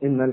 إن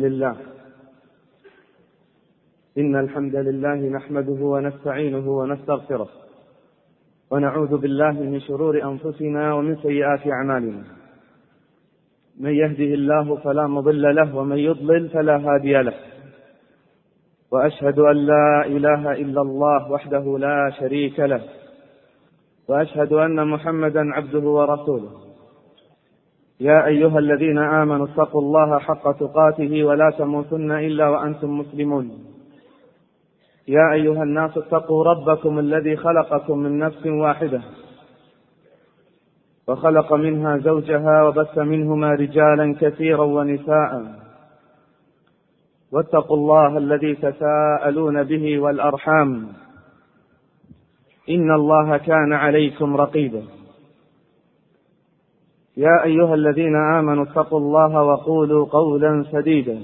الحمد لله نحمده ونستعينه ونستغفره ونعوذ بالله من شرور أنفسنا ومن سيئات أعمالنا. من يهده الله فلا مضل له ومن يضلل فلا هادي له. وأشهد أن لا إله إلا الله وحده لا شريك له، وأشهد أن محمدا عبده ورسوله. يا أيها الذين آمنوا اتقوا الله حق تقاته ولا تموتن إلا وأنتم مسلمون. يا أيها الناس اتقوا ربكم الذي خلقكم من نفس واحدة وخلق منها زوجها وبث منهما رجالا كثيرا ونساء، واتقوا الله الذي تساءلون به والأرحام إن الله كان عليكم رقيبا. يا أيها الذين آمنوا اتقوا الله وقولوا قولا سديدا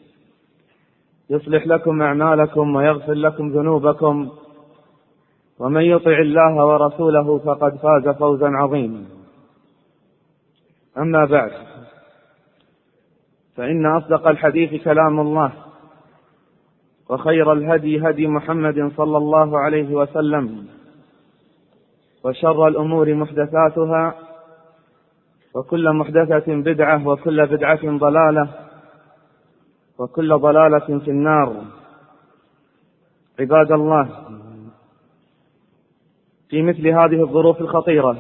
يصلح لكم أعمالكم ويغفر لكم ذنوبكم، ومن يطع الله ورسوله فقد فاز فوزا عظيما. أما بعد، فإن أصدق الحديث كلام الله، وخير الهدي هدي محمد صلى الله عليه وسلم، وشر الأمور محدثاتها، وكل محدثة بدعة، وكل بدعة ضلالة، وكل ضلالة في النار. عباد الله، في مثل هذه الظروف الخطيرة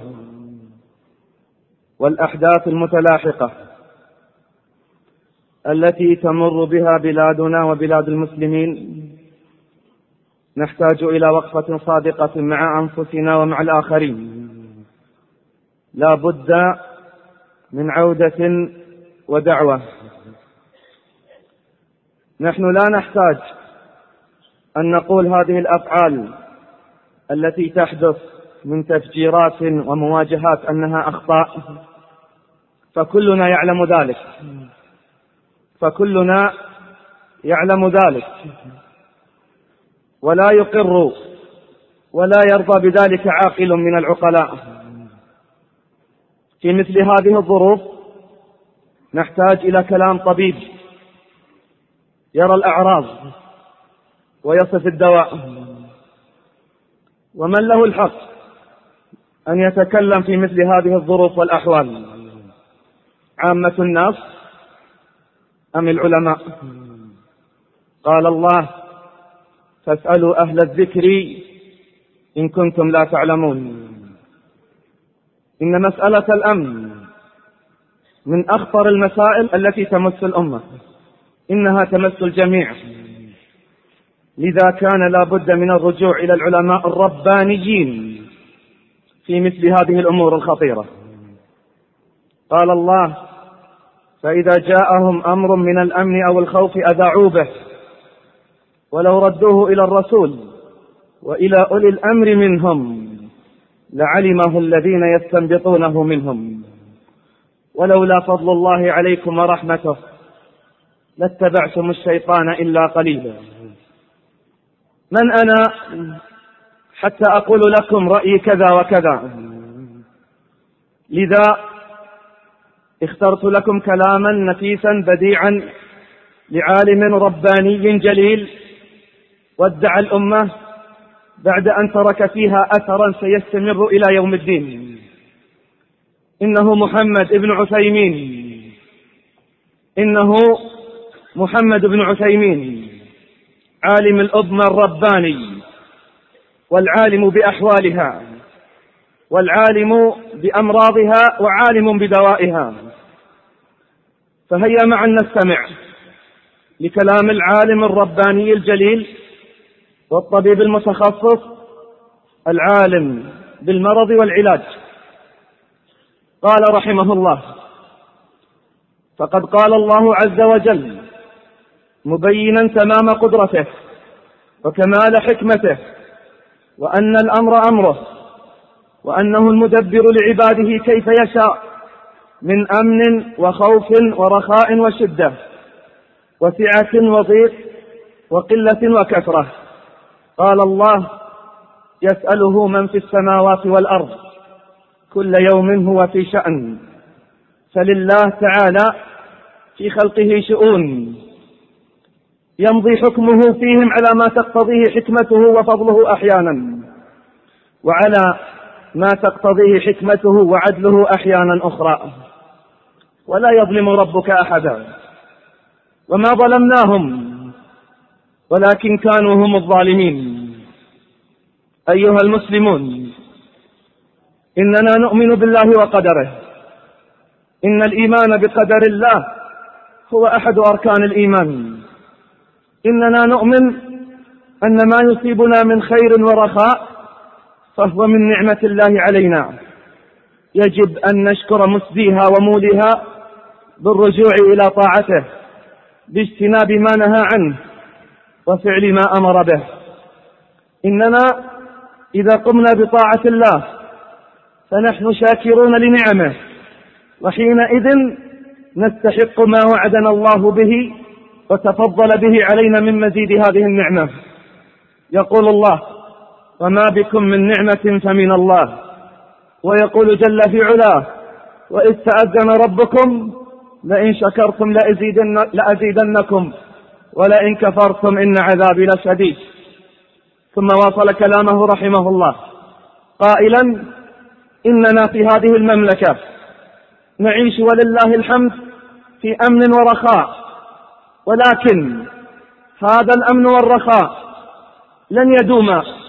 والأحداث المتلاحقة التي تمر بها بلادنا وبلاد المسلمين، نحتاج إلى وقفة صادقة مع أنفسنا ومع الآخرين. لا بد من عودة ودعوة. نحن لا نحتاج أن نقول هذه الأفعال التي تحدث من تفجيرات ومواجهات أنها أخطاء، فكلنا يعلم ذلك ولا يقر ولا يرضى بذلك عاقل من العقلاء. في مثل هذه الظروف نحتاج إلى كلام طبيب يرى الأعراض ويصف الدواء. ومن له الحق أن يتكلم في مثل هذه الظروف والأحوال؟ عامة الناس أم العلماء؟ قال الله: فاسألوا أهل الذكر إن كنتم لا تعلمون. إن مسألة الأمن من أخطر المسائل التي تمس الأمة، إنها تمس الجميع. لذا كان لا بد من الرجوع إلى العلماء الربانيين في مثل هذه الأمور الخطيرة. قال الله: فإذا جاءهم أمر من الأمن أو الخوف أذاعوا به ولو ردوه إلى الرسول وإلى أولي الأمر منهم لعلمه الذين يستنبطونه منهم ولولا فضل الله عليكم ورحمته لاتبعتم الشيطان إلا قليلا. من أنا حتى أقول لكم رأيي كذا وكذا؟ لذا اخترت لكم كلاما نفيسا بديعا لعالم رباني جليل ودع الأمة بعد أن ترك فيها أثرا سيستمر إلى يوم الدين. إنه محمد بن عثيمين، عالم الأمة الرباني، والعالم بأحوالها، والعالم بأمراضها، وعالم بدوائها. فهيا معا نستمع لكلام العالم الرباني الجليل والطبيب المتخصص العالم بالمرض والعلاج. قال رحمه الله: فقد قال الله عز وجل مبينا تمام قدرته وكمال حكمته، وأن الأمر أمره، وأنه المدبر لعباده كيف يشاء من أمن وخوف ورخاء وشدة وسعة وضيق وقلة وكثرة. قال الله: يسأله من في السماوات والأرض كل يوم هو في شأن. فلله تعالى في خلقه شؤون يمضي حكمه فيهم على ما تقتضيه حكمته وفضله أحيانا، وعلى ما تقتضيه حكمته وعدله أحيانا أخرى، ولا يظلم ربك أحدا. وما ظلمناهم ولكن كانوا هم الظالمين. أيها المسلمون، إننا نؤمن بالله وقدره. إن الإيمان بقدر الله هو أحد أركان الإيمان. إننا نؤمن أن ما يصيبنا من خير ورخاء فهو من نعمة الله علينا، يجب أن نشكر مسديها وموليها بالرجوع إلى طاعته باجتناب ما نهى عنه وفعل ما أمر به. إننا إذا قمنا بطاعة الله فنحن شاكرون لنعمه، وحينئذ نستحق ما وعدنا الله به وتفضل به علينا من مزيد هذه النعمة. يقول الله: وما بكم من نعمة فمن الله. ويقول جل في علاه: وإذ تأذن ربكم لئن شكرتم لأزيدنكم ولئن كفرتم إن عذابي لشديد. ثم واصل كلامه رحمه الله قائلا: إننا في هذه المملكة نعيش ولله الحمد في أمن ورخاء، ولكن هذا الأمن والرخاء لن يدوم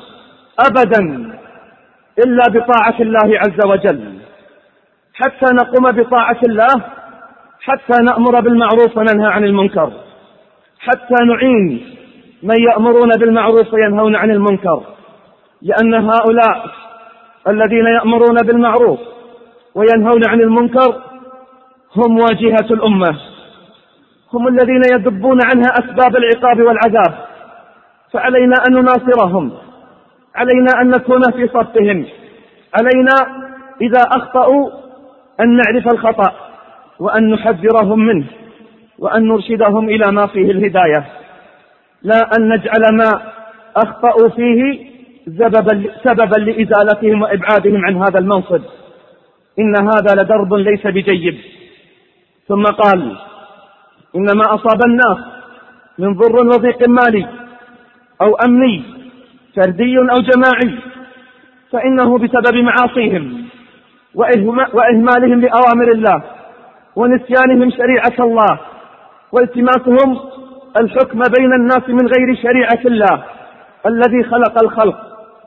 أبدا إلا بطاعة الله عز وجل. حتى نقوم بطاعة الله، حتى نأمر بالمعروف وننهى عن المنكر، حتى نعين من يأمرون بالمعروف وينهون عن المنكر، لأن هؤلاء الذين يأمرون بالمعروف وينهون عن المنكر هم واجهة الأمة، هم الذين يذبون عنها أسباب العقاب والعذاب. فعلينا أن نناصرهم، علينا أن نكون في صفهم، علينا إذا أخطأوا أن نعرف الخطأ وأن نحذرهم منه وأن نرشدهم إلى ما فيه الهداية، لا أن نجعل ما أخطأوا فيه سببا لإزالتهم وإبعادهم عن هذا المنصب. إن هذا لدرب ليس بجيد. ثم قال: إنما أصاب الناس من ضر وضيق مالي أو أمني فردي أو جماعي فإنه بسبب معاصيهم وإهمالهم لأوامر الله ونسيانهم شريعة الله والتماسهم الحكم بين الناس من غير شريعة الله الذي خلق الخلق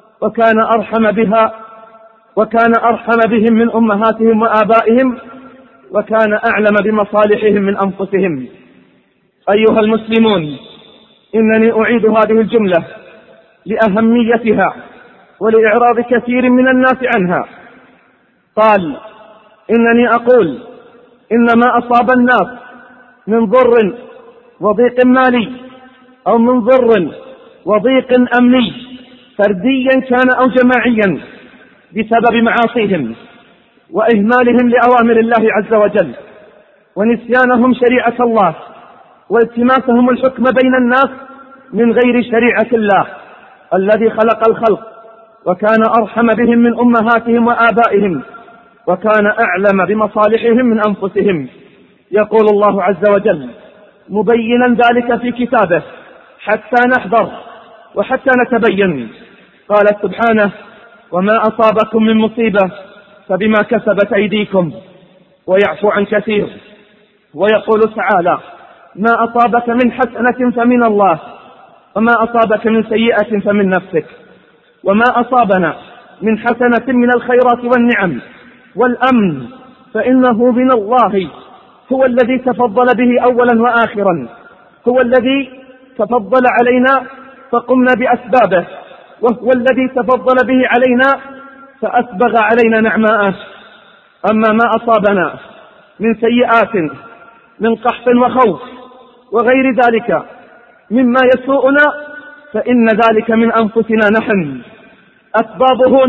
وكان أرحم بهم من أمهاتهم وآبائهم وكان أعلم بمصالحهم من أنفسهم. أيها المسلمون، إنني أعيد هذه الجملة لأهميتها ولإعراض كثير من الناس عنها. قال: إنني أقول إنما أصاب الناس من ضر وضيق مالي أو من ضر وضيق أمني فرديا كان أو جماعيا بسبب معاصيهم وإهمالهم لأوامر الله عز وجل ونسيانهم شريعة الله والتماسهم الحكم بين الناس من غير شريعة الله الذي خلق الخلق وكان أرحم بهم من أمهاتهم وآبائهم وكان أعلم بمصالحهم من أنفسهم. يقول الله عز وجل مبينا ذلك في كتابه حتى نحذر وحتى نتبين. قال سبحانه: وما أصابكم من مصيبة فبما كسبت أيديكم ويعفو عن كثير. ويقول تعالى: ما أصابك من حسنة فمن الله وما أصابك من سيئة فمن نفسك. وما أصابنا من حسنة من الخيرات والنعم والأمن فإنه من الله، هو الذي تفضل به أولا وآخرا، هو الذي تفضل علينا فقمنا بأسبابه، وهو الذي تفضل به علينا فأسبغ علينا نعماءه. أما ما أصابنا من سيئات من قحط وخوف وغير ذلك مما يسوءنا فإن ذلك من أنفسنا نحن، أسبابه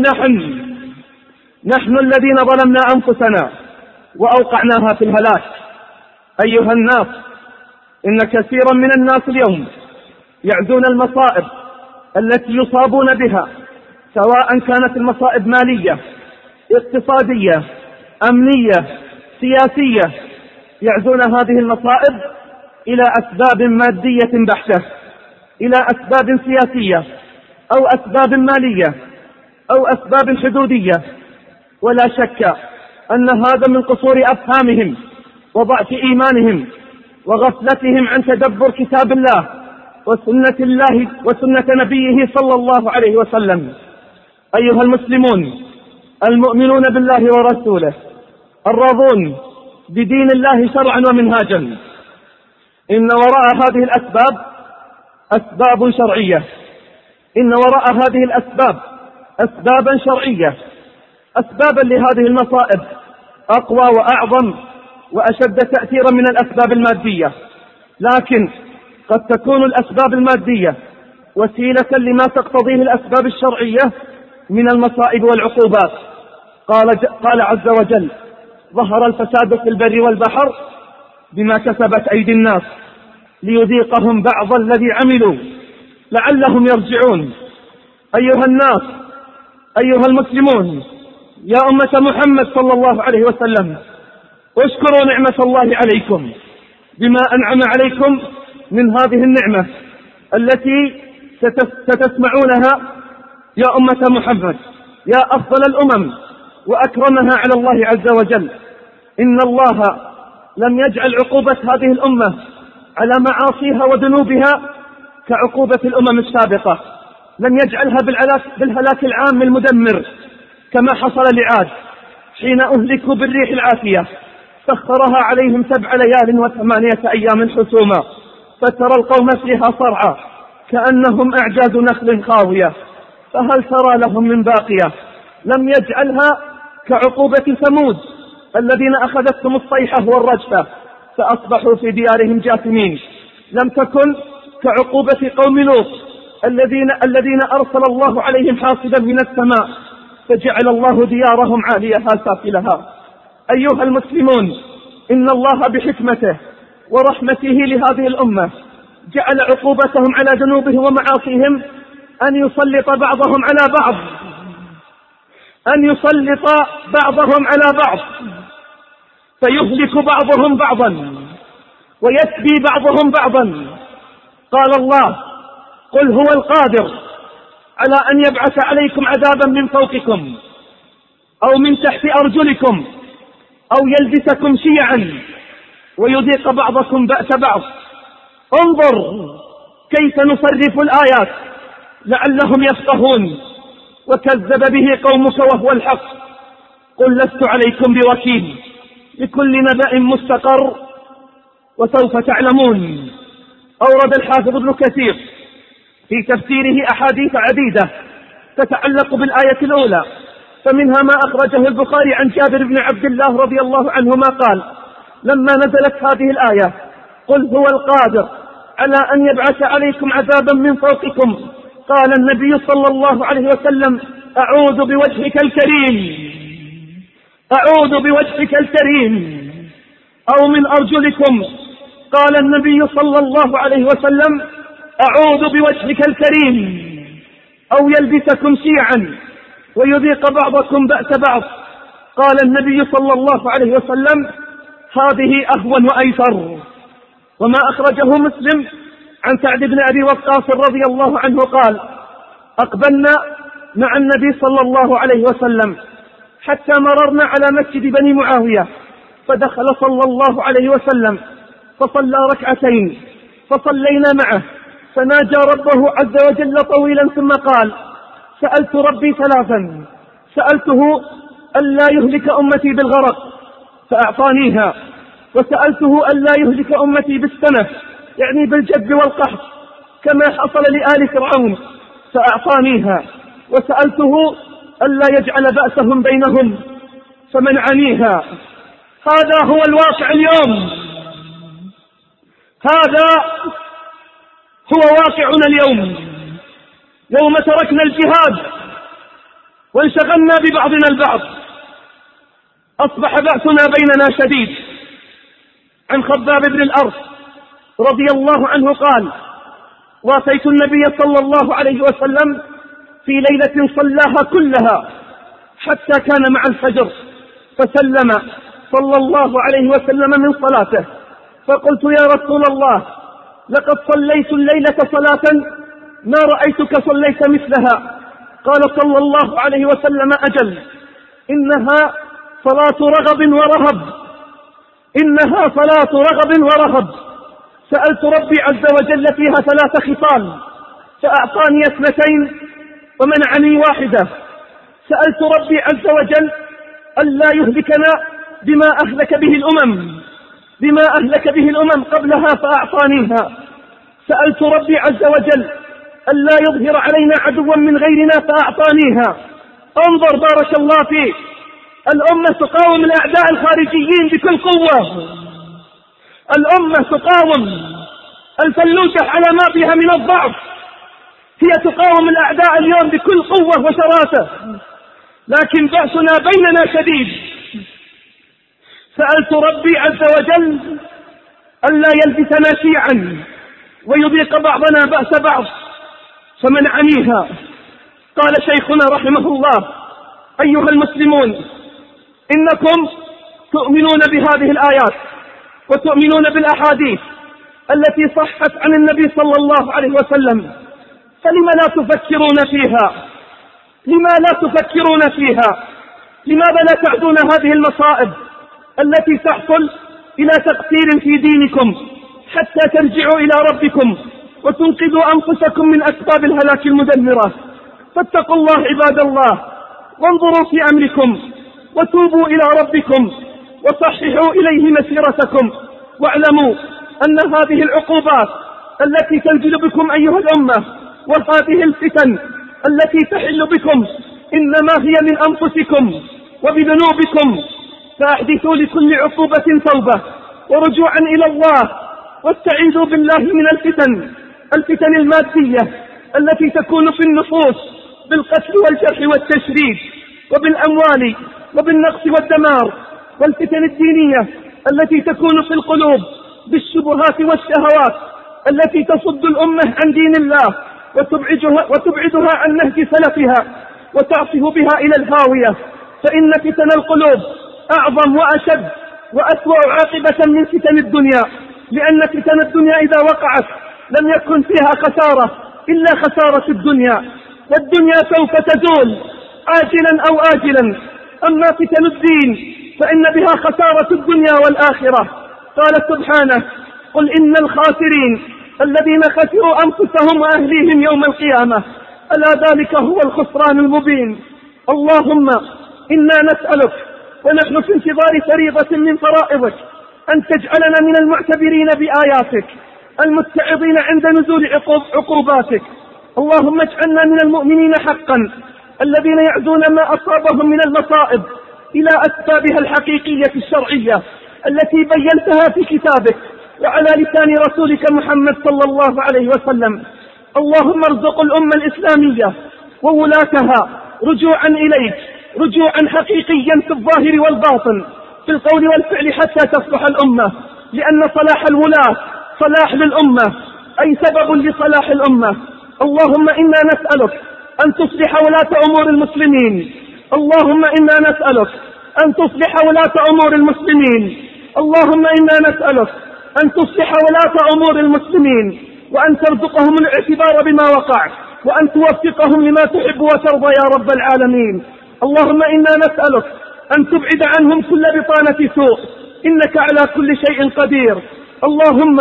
نحن الذين ظلمنا أنفسنا وأوقعناها في الهلاك. أيها الناس، إن كثيرا من الناس اليوم يعدون المصائب التي يصابون بها، سواء كانت المصائب مالية، اقتصادية، أمنية، سياسية، يعزون هذه المصائب إلى أسباب مادية بحتة، إلى أسباب سياسية أو أسباب مالية أو أسباب حدودية. ولا شك أن هذا من قصور أفهامهم وضعف إيمانهم وغفلتهم عن تدبر كتاب الله وسنة نبيه صلى الله عليه وسلم. أيها المسلمون المؤمنون بالله ورسوله الراضون بدين الله شرعا ومنهاجا، إن وراء هذه الأسباب أسباب شرعية، إن وراء هذه الأسباب أسبابا شرعية، أسبابا لهذه المصائب أقوى وأعظم وأشد تأثيرا من الأسباب المادية. لكن قد تكون الأسباب المادية وسيلة لما تقتضيه الأسباب الشرعية من المصائب والعقوبات. قال عز وجل: ظهر الفساد في البر والبحر بما كسبت أيدي الناس ليذيقهم بعض الذي عملوا لعلهم يرجعون. أيها الناس، أيها المسلمون، يا أمة محمد صلى الله عليه وسلم، اشكروا نعمة الله عليكم بما أنعم عليكم من هذه النعمة التي ستسمعونها يا أمة محمد، يا أفضل الأمم وأكرمها على الله عز وجل. إن الله لم يجعل عقوبة هذه الأمة على معاصيها وذنوبها كعقوبة الأمم السابقة، لم يجعلها بالهلاك العام المدمر كما حصل لعاد حين أهلكوا بالريح العاتية، سخرها عليهم 7 ليال و8 أيام حسوما، فترى القوم فيها صرعى كأنهم أعجاز نخل خاوية، فهل ترى لهم من باقية. لم يجعلها كعقوبة ثمود الذين أخذتهم الصيحة والرجفة فأصبحوا في ديارهم جاثمين. لم تكن كعقوبة قوم لوط الذين أرسل الله عليهم حاصدا من السماء فجعل الله ديارهم عاليها سافلها. أيها المسلمون، إن الله بحكمته ورحمته لهذه الأمة جعل عقوبتهم على ذنوبهم ومعاصيهم أن يسلط بعضهم على بعض، أن يسلط بعضهم على بعض فيهلك بعضهم بعضا ويسبي بعضهم بعضا. قال الله: قل هو القادر على أن يبعث عليكم عذابا من فوقكم أو من تحت أرجلكم أو يلبسكم شيعا ويذيق بعضكم بأس بعض. انظر كيف نصرف الآيات لعلهم يفقهون. وكذب به قومك وهو الحق. قل لست عليكم بوكيل، لكل نبأ مستقر وسوف تعلمون. أورد الحافظ ابن كثير في تفسيره أحاديث عديدة تتعلق بالآية الأولى، فمنها ما أخرجه البخاري عن جابر بن عبد الله رضي الله عنهما قال: لما نزلت هذه الآية: قل هو القادر على أن يبعث عليكم عذابا من فوقكم، قال النبي صلى الله عليه وسلم: أعوذ بوجهك الكريم، أعوذ بوجهك الكريم، أو من أرجلكم، قال النبي صلى الله عليه وسلم: أعوذ بوجهك الكريم، أو يلبسكم شيعا ويذيق بعضكم بأس بعض، قال النبي صلى الله عليه وسلم: هذه أهون وأيسر. وما أخرجه مسلم عن سعد بن أبي وقاص رضي الله عنه قال: أقبلنا مع النبي صلى الله عليه وسلم حتى مررنا على مسجد بني معاوية، فدخل صلى الله عليه وسلم فصلى ركعتين فصلينا معه، فناجى ربه عز وجل طويلا ثم قال: سألت ربي 3، سألته ألا يهلك أمتي بالغرق فأعطانيها، وسألته ألا يهلك أمتي بالسنة يعني بالجد والقحط كما حصل لآل فرعون فأعطانيها، وسألته ألا يجعل بأسهم بينهم فمنعنيها. هذا هو الواقع اليوم، هذا هو واقعنا اليوم. يوم تركنا الجهاد وانشغلنا ببعضنا البعض أصبح بأسنا بيننا شديد. عن خباب بن الأرض رضي الله عنه قال: واتيت النبي صلى الله عليه وسلم في ليلة صلاها كلها حتى كان مع الفجر، فسلم صلى الله عليه وسلم من صلاته، فقلت: يا رسول الله، لقد صليت الليلة صلاة ما رأيتك صليت مثلها. قال صلى الله عليه وسلم: أجل، إنها صلاة رغب ورهب، إنها صلاة رغب ورهب. سألت ربي عز وجل فيها 3 خصال فأعطاني 2 ومنعني 1. سألت ربي عز وجل ألا يهلكنا بما أهلك به الأمم قبلها فأعطانيها. سألت ربي عز وجل ألا يظهر علينا عدوا من غيرنا فأعطانيها. انظر بارك الله فيك، الأمة تقاوم الأعداء الخارجيين بكل قوة، الأمة تقاوم الفلوسة على ما فيها من الضعف، هي تقاوم الأعداء اليوم بكل قوة وشراسة، لكن بأسنا بيننا شديد. سألت ربي عز وجل ألا يلبسنا شيعا ويذيق بعضنا بأس بعض فمنعنيها. قال شيخنا رحمه الله: أيها المسلمون، إنكم تؤمنون بهذه الآيات وتؤمنون بالأحاديث التي صحت عن النبي صلى الله عليه وسلم، فلما لا تفكرون فيها؟ لما لا تفكرون فيها؟ لماذا لا تعدون هذه المصائب التي تحصل إلى تقصير في دينكم حتى ترجعوا إلى ربكم وتنقذوا أنفسكم من أسباب الهلاك المدمرة؟ فاتقوا الله عباد الله، وانظروا في أمركم وتوبوا إلى ربكم وصححوا إليه مسيرتكم، واعلموا أن هذه العقوبات التي تنزل بكم أيها الأمة وهذه الفتن التي تحل بكم إنما هي من أنفسكم وبذنوبكم، فأحدثوا لكل عقوبة توبة ورجوعا إلى الله، واستعيذوا بالله من الفتن المادية التي تكون في النفوس بالقتل والجرح والتشريد وبالأموال وبالنقص والدمار، والفتن الدينية التي تكون في القلوب بالشبهات والشهوات التي تصد الأمة عن دين الله وتبعدها عن نهج سلفها وتعصف بها إلى الهاوية. فإن فتن القلوب أعظم وأشد وأسوأ عاقبة من فتن الدنيا، لأن فتن الدنيا إذا وقعت لم يكن فيها خسارة إلا خسارة الدنيا، والدنيا سوف تزول عاجلا أو آجلا. أما فتن الدين فإن بها خسارة الدنيا والآخرة. قال سبحانه: قل إن الخاسرين الذين خسروا أنفسهم وأهليهم يوم القيامة، ألا ذلك هو الخسران المبين. اللهم إنا نسألك ونحن في انتظار فريضة من فرائضك أن تجعلنا من المعتبرين بآياتك المتعظين عند نزول عقوباتك. اللهم اجعلنا من المؤمنين حقا الذين يعزون ما أصابهم من المصائب إلى أسبابها الحقيقية الشرعية التي بينتها في كتابك وعلى لسان رسولك محمد صلى الله عليه وسلم. اللهم ارزق الأمة الإسلامية وولاتها رجوعا إليك، رجوعا حقيقيا في الظاهر والباطن، في القول والفعل، حتى تصلح الأمة، لأن صلاح الولاة صلاح للأمة، أي سبب لصلاح الأمة. اللهم إنا نسألك أن تصلح ولاة أمور المسلمين، اللهم إنا نسألك أن تصلح ولاة أمور المسلمين، اللهم إنا نسألك أن تصلح ولاة أمور المسلمين، وأن ترزقهم الاعتبار بما وقع، وأن توفقهم لما تحب وترضى يا رب العالمين. اللهم إنا نسألك أن تبعد عنهم كل بطانة سوء، إنك على كل شيء قدير. اللهم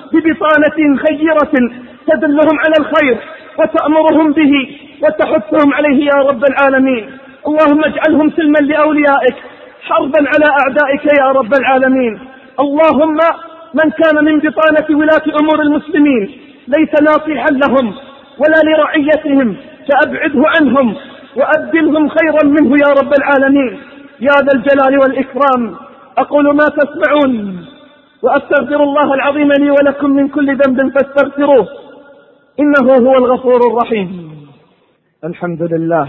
ببطانة خيرة تدلهم على الخير وتأمرهم به وتحثهم عليه يا رب العالمين. اللهم اجعلهم سلما لأوليائك، حربا على أعدائك يا رب العالمين. اللهم من كان من بطانة ولاة أمور المسلمين ليس ناصحا لهم ولا لرعيتهم فأبعده عنهم وأبدلهم خيرا منه يا رب العالمين يا ذا الجلال والإكرام. أقول ما تسمعون وأستغفر الله العظيم لي ولكم من كل ذنب فاستغفروه إنه هو الغفور الرحيم. الحمد لله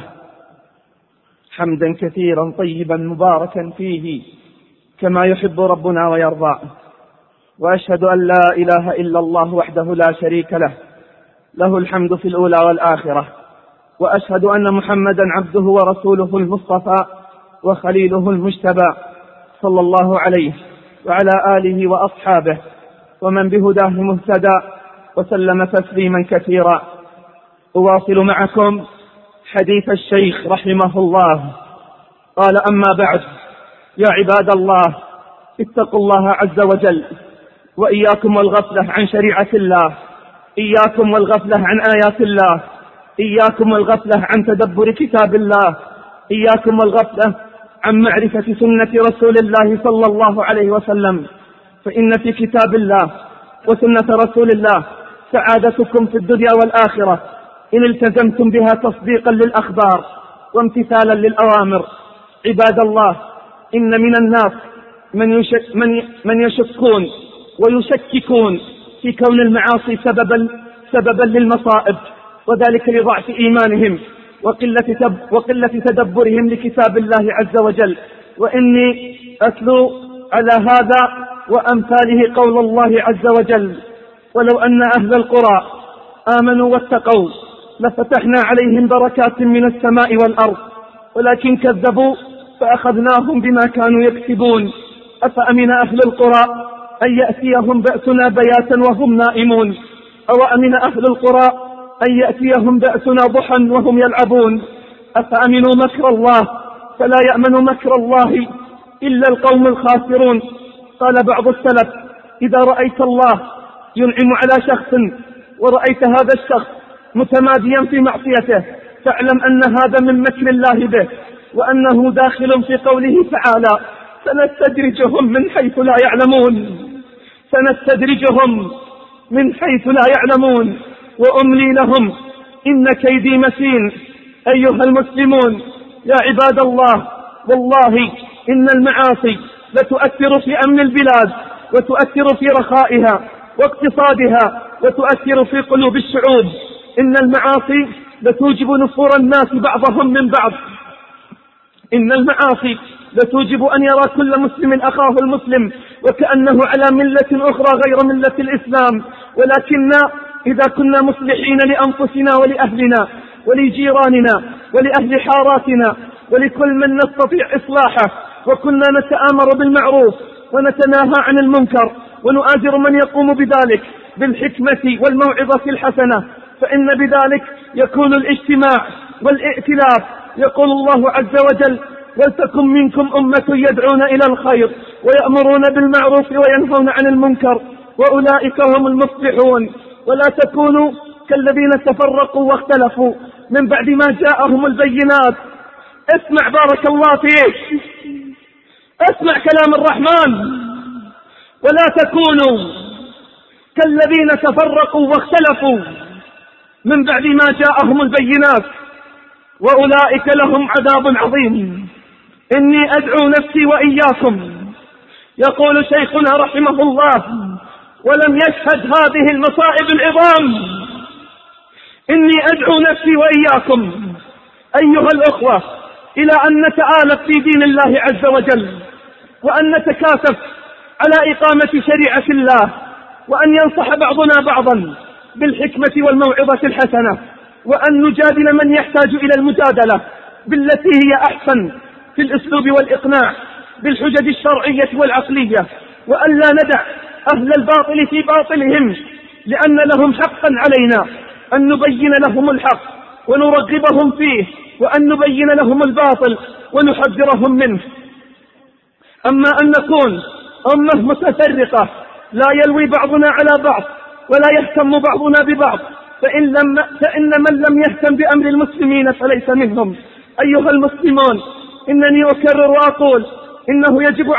حمدا كثيرا طيبا مباركا فيه كما يحب ربنا ويرضى، وأشهد أن لا إله إلا الله وحده لا شريك له، له الحمد في الأولى والآخرة، وأشهد أن محمدا عبده ورسوله المصطفى وخليله المجتبى، صلى الله عليه وعلى آله وأصحابه ومن بهداه مهتدى وسلم تسليما كثيرا. أواصل معكم حديث الشيخ رحمه الله. قال: أما بعد، يا عباد الله، اتقوا الله عز وجل، وإياكم والغفلة عن شريعة الله، إياكم والغفلة عن آيات الله، إياكم والغفلة عن تدبر كتاب الله، إياكم والغفلة عن معرفة سنة رسول الله صلى الله عليه وسلم، فإن في كتاب الله وسنة رسول الله سعادتكم في الدنيا والآخرة إن التزمتم بها تصديقا للأخبار وامتثالا للأوامر. عباد الله، إن من الناس من يشكون ويشككون في كون المعاصي سببا للمصائب، وذلك لضعف إيمانهم وقلة تدبرهم لكتاب الله عز وجل. وإني أتلو على هذا وأمثاله قول الله عز وجل: ولو أن أهل القرى آمنوا واتقوا لفتحنا عليهم بركات من السماء والأرض ولكن كذبوا فأخذناهم بما كانوا يكسبون. أفأمن أهل القرى أن يأتيهم بأسنا بياتا وهم نائمون، أو أمن أهل القرى أن يأتيهم بأسنا ضحى وهم يلعبون. أفأمنوا مكر الله فلا يأمن مكر الله إلا القوم الخاسرون. قال بعض السلف: إذا رأيت الله ينعم على شخص ورأيت هذا الشخص متماديا في معصيته فاعلم أن هذا من مكر الله به، وأنه داخل في قوله تعالى: سنستدرجهم من حيث لا يعلمون، سنستدرجهم من حيث لا يعلمون وأملي لهم إن كيدي متين. أيها المسلمون، يا عباد الله، والله إن المعاصي لتؤثر في أمن البلاد، وتؤثر في رخائها واقتصادها، وتؤثر في قلوب الشعوب. إن المعاصي لتوجب نفور الناس بعضهم من بعض، إن المعاصي لتوجب أن يرى كل مسلم أخاه المسلم وكأنه على ملة أخرى غير ملة الإسلام. ولكن إذا كنا مصلحين لأنفسنا ولأهلنا ولجيراننا ولأهل حاراتنا ولكل من نستطيع إصلاحه، وكنا نتآمر بالمعروف ونتناهى عن المنكر ونؤازر من يقوم بذلك بالحكمة والموعظة الحسنة، فإن بذلك يكون الاجتماع والائتلاف. يقول الله عز وجل: ولتكن منكم أمة يدعون إلى الخير ويأمرون بالمعروف وينهون عن المنكر وأولئك هم المفلحون. ولا تكونوا كالذين تفرقوا واختلفوا من بعد ما جاءهم البينات. اسمع بارك الله فيك، اسمع كلام الرحمن: ولا تكونوا كالذين تفرقوا واختلفوا من بعد ما جاءهم البينات وأولئك لهم عذاب عظيم. إني أدعو نفسي وإياكم، يقول شيخنا رحمه الله: ولم يشهد هذه المصائب العظام. إني أدعو نفسي وإياكم أيها الأخوة إلى أن نتآلف في دين الله عز وجل، وأن نتكاتف على إقامة شريعة الله، وأن ينصح بعضنا بعضا بالحكمة والموعظة الحسنة، وأن نجادل من يحتاج إلى المجادلة بالتي هي أحسن في الأسلوب والإقناع بالحجج الشرعية والعقلية، وأن لا ندع أهل الباطل في باطلهم، لأن لهم حقا علينا أن نبين لهم الحق ونرغبهم فيه، وأن نبين لهم الباطل ونحذرهم منه. أما أن نكون أمة متفرقة لا يلوي بعضنا على بعض ولا يهتم بعضنا ببعض، فإن من لم يهتم بأمر المسلمين فليس منهم. أيها المسلمون، إنني أكرر وأقول: إنه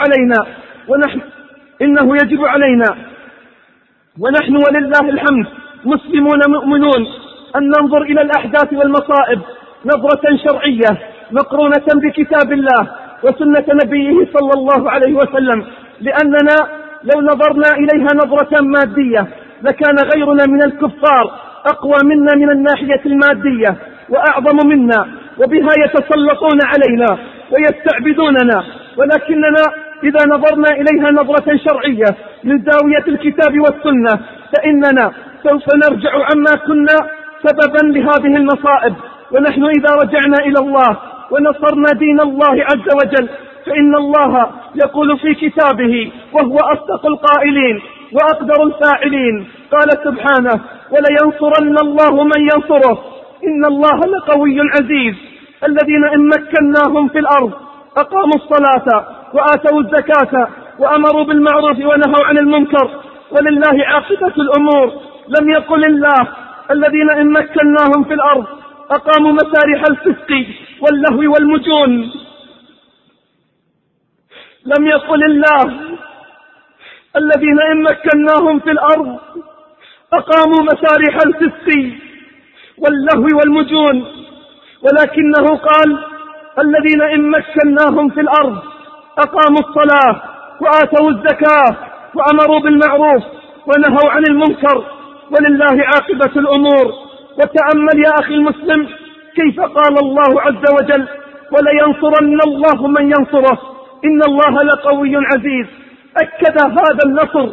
يجب علينا ونحن ولله الحمد مسلمون مؤمنون أن ننظر إلى الأحداث والمصائب نظرة شرعية مقرونة بكتاب الله وسنة نبيه صلى الله عليه وسلم، لأننا لو نظرنا إليها نظرة مادية لكان غيرنا من الكفار أقوى منا من الناحية المادية وأعظم منا، وبها يتسلطون علينا ويستعبدوننا. ولكننا إذا نظرنا إليها نظرة شرعية من زاوية الكتاب والسنة فإننا سوف نرجع عما كنا سببا لهذه المصائب. ونحن إذا رجعنا إلى الله ونصرنا دين الله عز وجل فإن الله يقول في كتابه وهو أصدق القائلين وأقدر الفاعلين، قال سبحانه: ولينصرن الله من ينصره إن الله لقوي عزيز. الذين إن مكناهم في الأرض أقاموا الصلاة وآتوا الزكاة وأمروا بالمعروف ونهوا عن المنكر ولله عاقبة الأمور. لم يقل الله: الذين إن مكناهم في الأرض أقاموا مسارح الفسق واللهو والمجون. لم يقل الله: الذين إن مكناهم في الأرض أقاموا مسارح الفسق واللهو والمجون، ولكنه قال: الذين إن مكناهم في الأرض أقاموا الصلاة وآتوا الزكاة وأمروا بالمعروف ونهوا عن المنكر ولله عاقبة الأمور. وتأمل يا أخي المسلم كيف قال الله عز وجل: ولينصرن الله من ينصره إن الله لقوي عزيز. أكد هذا النصر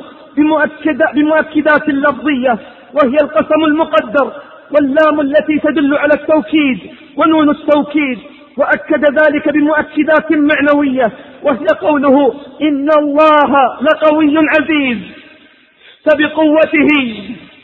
بمؤكدات لفظية، وهي القسم المقدر واللام التي تدل على التوكيد ونون التوكيد، وأكد ذلك بمؤكدات معنوية، وهي قوله: إن الله لقوي عزيز. فبقوته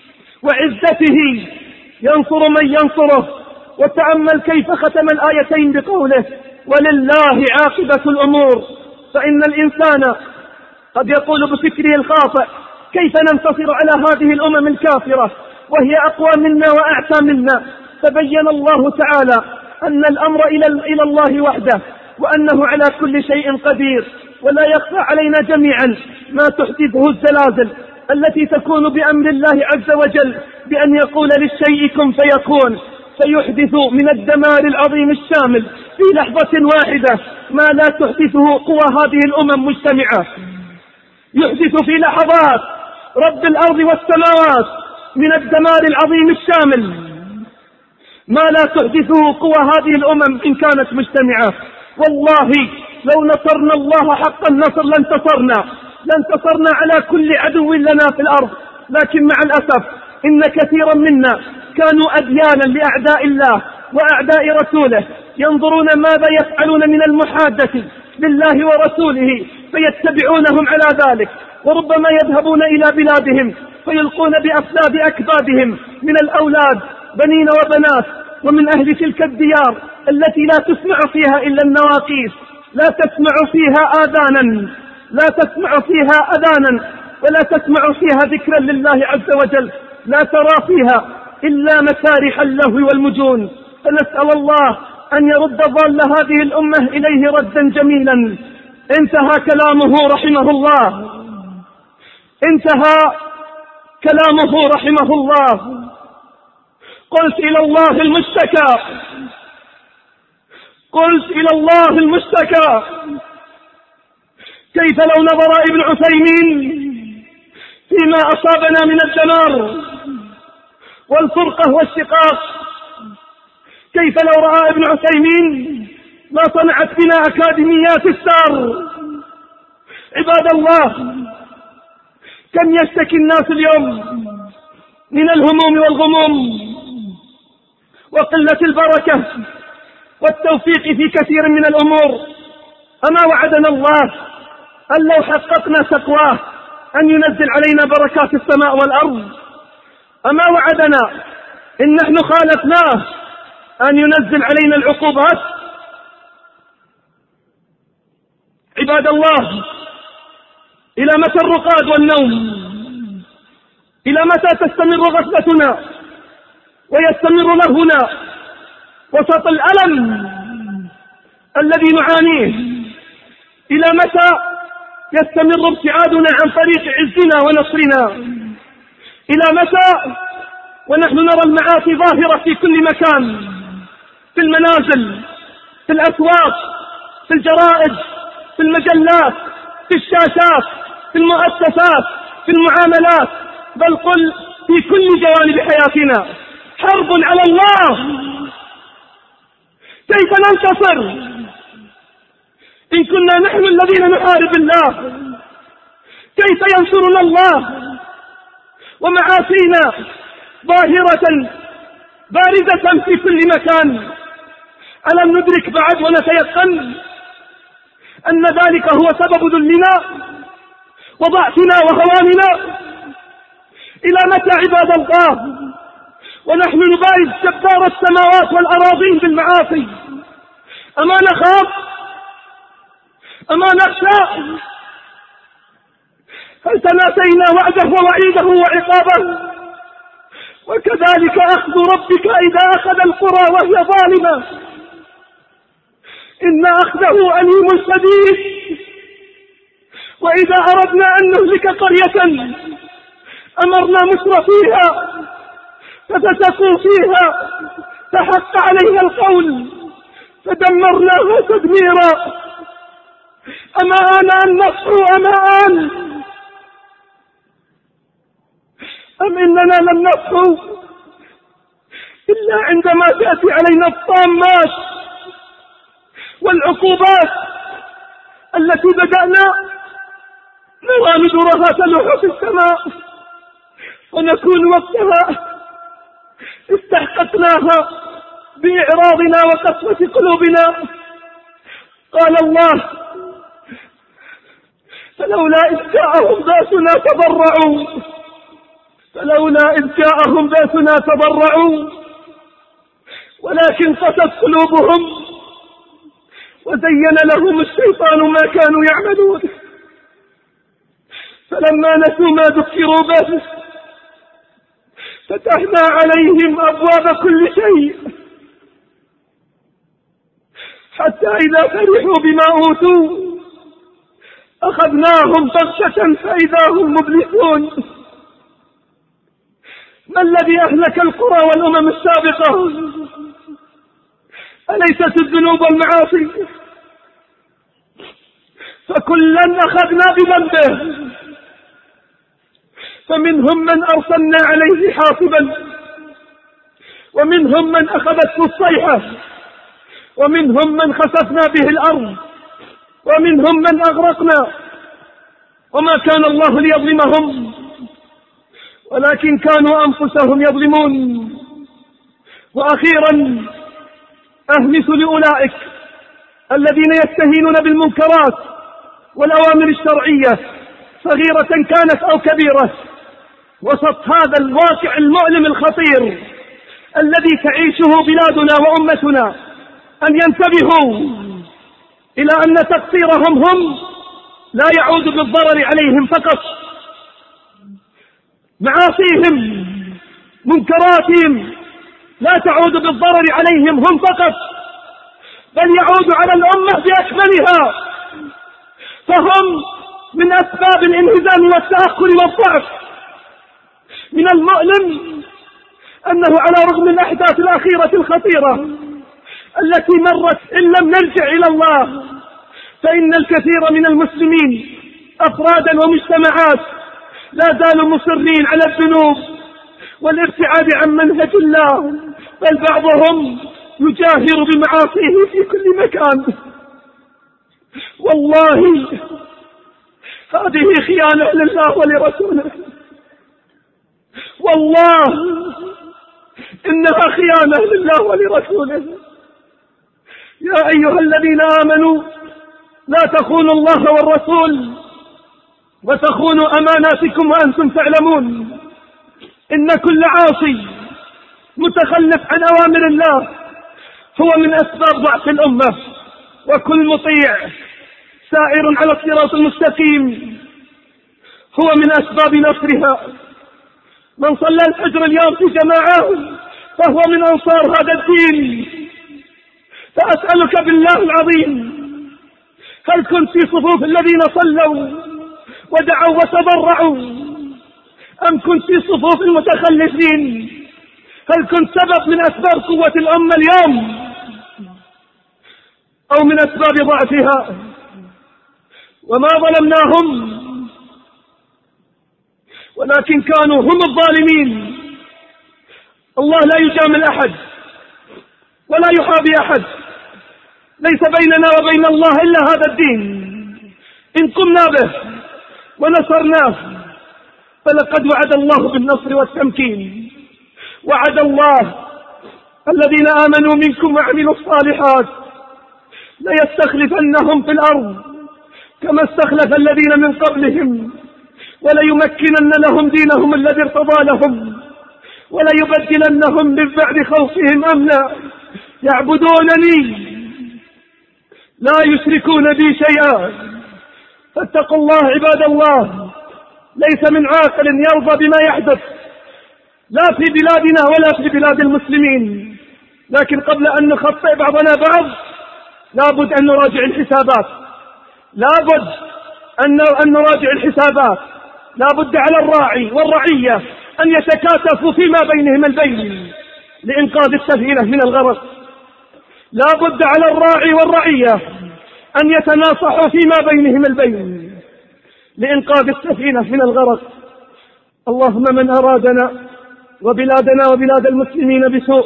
وعزته ينصر من ينصره. وتأمل كيف ختم الآيتين بقوله: ولله عاقبة الأمور. فإن الإنسان قد يقول بفكره الخاطئ: كيف ننتصر على هذه الأمم الكافرة وهي أقوى منا وأعتى منا؟ فبين الله تعالى أن الأمر إلى الله وحده، وأنه على كل شيء قدير. ولا يخفى علينا جميعا ما تحدثه الزلازل التي تكون بأمر الله عز وجل، بأن يقول للشيء كن فيكون، فيحدث من الدمار العظيم الشامل في لحظة واحدة ما لا تحدثه قوى هذه الأمم مجتمعة. يحدث في لحظات رب الأرض والسماوات من الدمار العظيم الشامل ما لا تحدثه قوى هذه الأمم إن كانت مجتمعة. والله لو نصرنا الله حق النصر لانتصرنا على كل عدو لنا في الأرض. لكن مع الأسف إن كثيرا منا كانوا أديانا لأعداء الله وأعداء رسوله، ينظرون ماذا يفعلون من المحادة لله ورسوله فيتبعونهم على ذلك، وربما يذهبون إلى بلادهم فيلقون بأفلاد أكبادهم من الأولاد بنين وبنات، ومن أهل تلك الديار التي لا تسمع فيها إلا النواقيس، لا تسمع فيها أذانا ولا تسمع فيها ذكرا لله عز وجل، لا ترى فيها إلا مسارح اللهو والمجون. فنسأل الله أن يرد ضال هذه الأمة إليه ردا جميلا. انتهى كلامه رحمه الله. قلت إلى الله المشتكى. كيف لو نظر ابن عثيمين فيما أصابنا من الدمار والفرقة والشقاق؟ كيف لو رأى ابن عثيمين ما صنعت بنا أكاديميات السار؟ عباد الله، كم يشتكي الناس اليوم من الهموم والغموم وقلة البركة والتوفيق في كثير من الأمور. أما وعدنا الله أن لو حققنا تقواه أن ينزل علينا بركات السماء والأرض؟ أما وعدنا إن نحن خالفناه أن ينزل علينا العقوبات؟ عباد الله، إلى متى الرقاد والنوم؟ إلى متى تستمر غفلتنا ويستمر لهونا وسط الألم الذي نعانيه؟ إلى متى يستمر ابتعادنا عن طريق عزنا ونصرنا؟ إلى متى ونحن نرى المعاصي ظاهرة في كل مكان، في المنازل، في الأسواق، في الجرائد، في المجلات، في الشاشات، في المؤسسات، في المعاملات، بل قل في كل جوانب حياتنا؟ حرب على الله. كيف ننتصر إن كنا نحن الذين نحارب الله؟ كيف ينصرنا الله ومعاصينا ظاهرة بارزة في كل مكان؟ ألم ندرك بعد ونتيقن أن ذلك هو سبب ذلنا وضعفنا وهواننا؟ إلى متى عباد الله ونحن نبارز جبار السماوات والأراضين بالمعاصي؟ أما نخاف؟ أما نخشى؟ هل تناسينا وعده ووعيده وعقابه؟ وكذلك أخذ ربك إذا أخذ القرى وهي ظالمة إن أخذه أليم شديد. وإذا أردنا أن نهلك قرية أمرنا مترفيها ففسقوا فيها فحق عليها القول فدمرناها تدميرا. أما آن أن نصحو؟ أما آن؟ أم إننا لم نصحو إلا عندما تأتي علينا الطامات والعقوبات التي بدأنا نرى ندرها تلوح في السماء ونكون وقتها استحققناها بإعراضنا وقسوة قلوبنا. قال الله: فلولا إذ جاءهم بأسنا تضرعوا فلولا إذ جاءهم بأسنا تضرعوا ولكن قست قلوبهم وزين لهم الشيطان ما كانوا يعملون فلما نسوا ما ذكروا به فتحنا عليهم أبواب كل شيء حتى إذا فرحوا بما أوتوا أخذناهم بغتة فإذا هم مبلسون. ما الذي أهلك القرى والأمم السابقة؟ أليست الذنوب والمعاصي؟ فكلا أخذنا بذنبه فمنهم من أرسلنا عليه حاصبا ومنهم من أخذته الصيحة ومنهم من خسفنا به الأرض ومنهم من أغرقنا وما كان الله ليظلمهم ولكن كانوا أنفسهم يظلمون. وأخيرا أهمس لأولئك الذين يستهينون بالمنكرات والأوامر الشرعية صغيرة كانت أو كبيرة وسط هذا الواقع المؤلم الخطير الذي تعيشه بلادنا وأمتنا أن ينتبهوا إلى أن تقصيرهم هم لا يعود بالضرر عليهم فقط. معاصيهم منكراتهم لا تعود بالضرر عليهم هم فقط بل يعود على الأمة بأكملها. فهم من أسباب الانهزام والتأخر والضعف. من المؤلم أنه على رغم الأحداث الأخيرة الخطيرة التي مرت إن لم نرجع إلى الله فإن الكثير من المسلمين أفرادا ومجتمعات لا زالوا مصرين على الذنوب والابتعاد عن منهج الله بل بعضهم يجاهر بمعاصيه في كل مكان. والله هذه خيانة لله ولرسوله. والله إنها خيانة لله ولرسوله. يا أيها الذين آمنوا لا تخونوا الله والرسول وتخونوا أماناتكم وأنتم تعلمون. إن كل عاصي متخلف عن أوامر الله هو من أسباب ضعف الأمة وكل مطيع سائر على الصراط المستقيم هو من أسباب نصرها. من صلى الفجر اليوم في جماعة فهو من أنصار هذا الدين. فأسألك بالله العظيم هل كنت في صفوف الذين صلوا ودعوا وتضرعوا أم كنت في صفوف المتخلفين؟ هل كنت سبب من أسباب قوة الأمة اليوم أو من أسباب ضعفها؟ وما ظلمناهم ولكن كانوا هم الظالمين. الله لا يجامل أحد ولا يحابي أحد. ليس بيننا وبين الله إلا هذا الدين. إن قمنا به ونصرناه فلقد وعد الله بالنصر والتمكين. وعد الله الذين آمنوا منكم وعملوا الصالحات ليستخلفنهم في الأرض كما استخلف الذين من قبلهم، وليمكنن لهم دينهم الذي ارتضى لهم، وليبدلنهم من بعد خوفهم أمنا يعبدونني لا يشركون بي شيئا. فاتقوا الله عباد الله. ليس من عاقل يرضى بما يحدث لا في بلادنا ولا في بلاد المسلمين، لكن قبل أن نخطئ بعضنا بعض لابد أن نراجع الحسابات، لابد أن نراجع الحسابات. لابد على الراعي والرعية أن يتكاتفوا فيما بينهم البين لإنقاذ السفينة من الغرق. لابد على الراعي والرعية أن يتناصحوا فيما بينهم البين لإنقاذ السفينة من الغرق. اللهم من أرادنا وبلادنا وبلاد المسلمين بسوء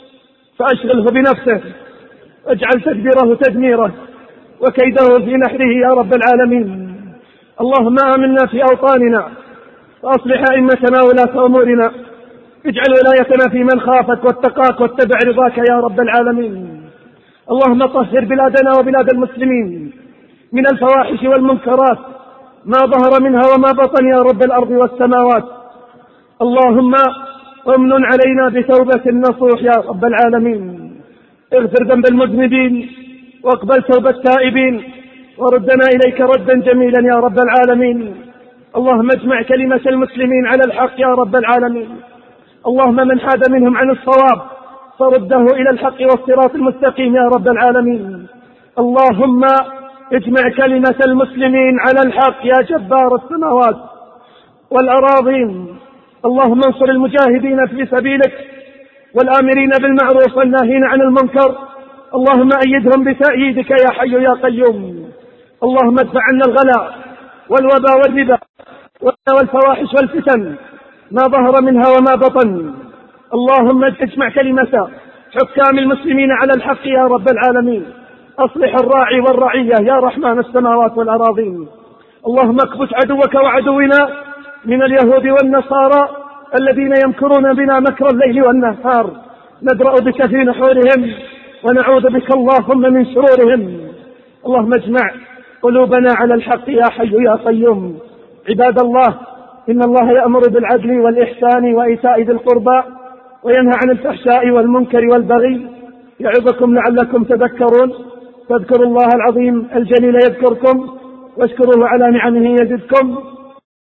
فأشغله بنفسه، واجعل تدبيره تدميره وكيده في نحره يا رب العالمين. اللهم آمنا في أوطاننا وأصلح أئمتنا ولاة أمورنا، اجعل ولايتنا في من خافك واتقاك واتبع رضاك يا رب العالمين. اللهم طهر بلادنا وبلاد المسلمين من الفواحش والمنكرات ما ظهر منها وما بطن يا رب الأرض والسماوات. اللهم امن علينا بتوبة نصوح يا رب العالمين، اغفر ذنب المذنبين واقبل توبة التائبين وردنا إليك ردا جميلا يا رب العالمين. اللهم اجمع كلمة المسلمين على الحق يا رب العالمين. اللهم من حاد منهم عن الصواب فرده إلى الحق والصراط المستقيم يا رب العالمين. اللهم اجمع كلمة المسلمين على الحق يا جبار السماوات والأراضين. اللهم انصر المجاهدين في سبيلك والآمرين بالمعروف والناهين عن المنكر. اللهم أيدهم بتأييدك يا حي يا قيوم. اللهم ادفع عنا الغلاء والوباء والربا والفواحش والفتن ما ظهر منها وما بطن. اللهم اجمع كلمة حكام المسلمين على الحق يا رب العالمين. أصلح الراعي والرعية يا رحمن السماوات والأراضين. اللهم اكبت عدوك وعدونا من اليهود والنصارى الذين يمكرون بنا مكر الليل والنهار. ندرأ بك في نحورهم ونعوذ بك اللهم من شرورهم. اللهم اجمع قلوبنا على الحق يا حي يا قيوم. عباد الله، إن الله يأمر بالعدل والإحسان وإيتاء ذي القربى وينهى عن الفحشاء والمنكر والبغي يعظكم لعلكم تذكرون. فاذكروا الله العظيم الجليل يذكركم واشكروه على نعمه يزدكم